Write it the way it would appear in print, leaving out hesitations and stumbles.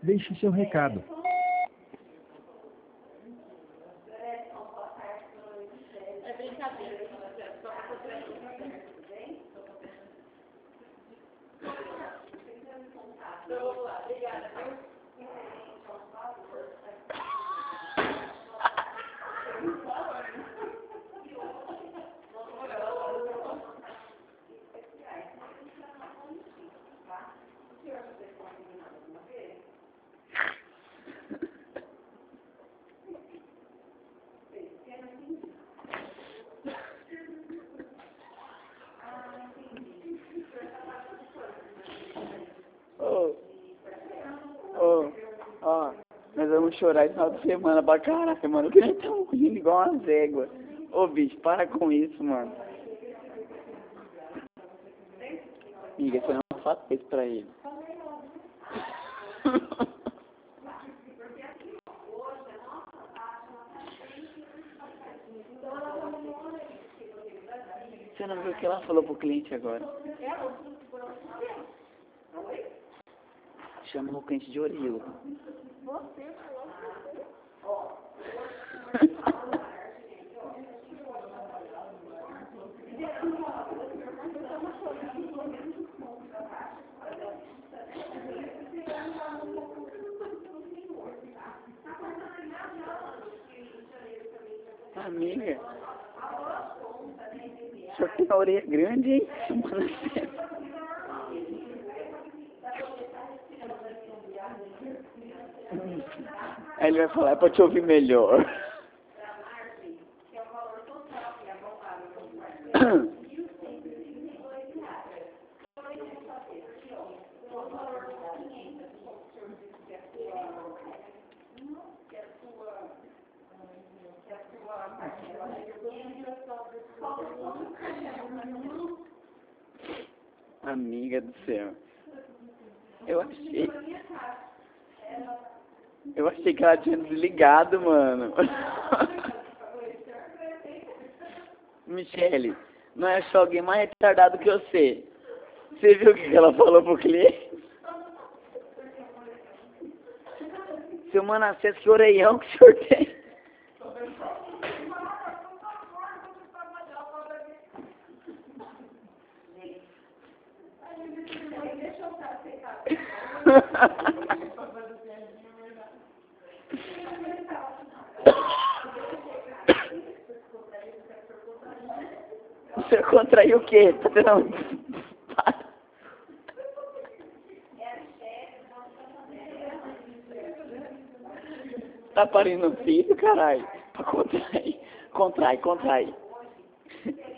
Deixe seu recado. Ó, nós vamos chorar esse final de semana pra caraca, mano, que nós estamos rindo igual umas éguas. Ô, bicho, para com isso, mano. Amiga, você não fala isso pra ele. Você não viu o que ela falou pro cliente agora? Chamou o cliente de orelha. Amiga, o senhor tem a orelha grande, hein? Aí ele vai falar, é pra te ouvir melhor. Amiga do céu. Eu achei que ela tinha desligado, mano. Michele, não achou alguém mais retardado que você? Você viu o que ela falou pro cliente? Seu Manassés, que orelhão que o senhor tem? Você contraiu o quê? Tá tendo... Tá parindo filho, caralho? Pra contrair. Contrai.